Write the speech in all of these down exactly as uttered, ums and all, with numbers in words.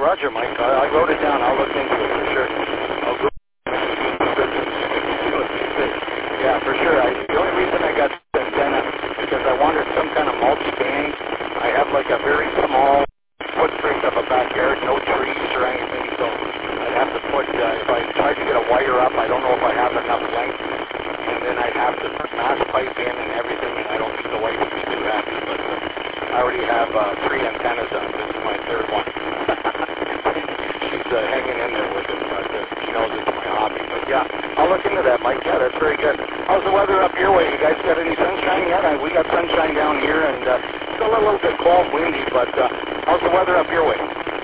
Roger, Mike. I, I wrote it down. I'll look into it for sure. I'll go. Yeah, for sure. I, the only reason I got the antenna is because I wanted some kind of multi-band. I have like a very small footprint of a backyard, no trees or anything, so I'd have to put, uh, if I tried to get a wire up, I don't know if I have enough length, and then I'd have to put mass pipe in and everything, and I don't think the wife would be too happy, but uh, I already have uh, three antennas on. This is my third one. She's uh, hanging in there with it, but uh, she knows it's my hobby. But yeah, I'll look into that, Mike. Yeah, that's very good. How's the weather up your way? You guys got any sunshine yet? I, we got sunshine down here, and uh, still a little bit cold, windy, but uh, how's the weather up your way?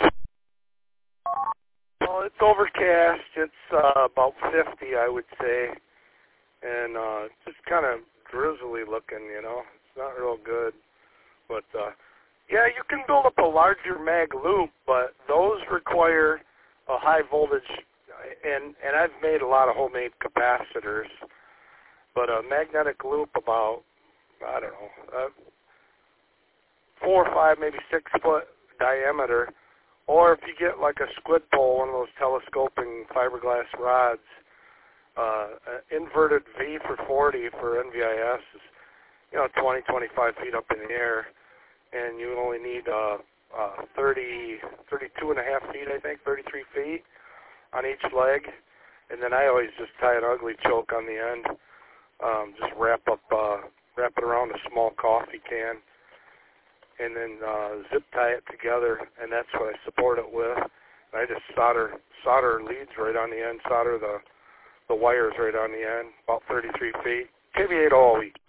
Well, it's overcast. It's uh, about fifty, I would say, and uh, it's just kind of drizzly looking, you know. It's not real good. But, uh, yeah, you can build up a larger mag loop, but those require a high voltage, and, and I've made a lot of homemade capacitors, but a magnetic loop about, I don't know, uh, four or five, maybe six foot diameter, or if you get like a squid pole, one of those telescoping fiberglass rods, uh, inverted V for forty for N V I S is, you know, twenty, twenty-five feet up in the air, and you only need uh, uh, thirty, thirty-two and a half feet, I think, thirty-three feet on each leg, and then I always just tie an ugly choke on the end, um, just wrap up, uh, wrap it around a small coffee can, and then uh, zip tie it together, and that's what I support it with. And I just solder solder leads right on the end, solder the the wires right on the end, about thirty-three feet. K V eight all week.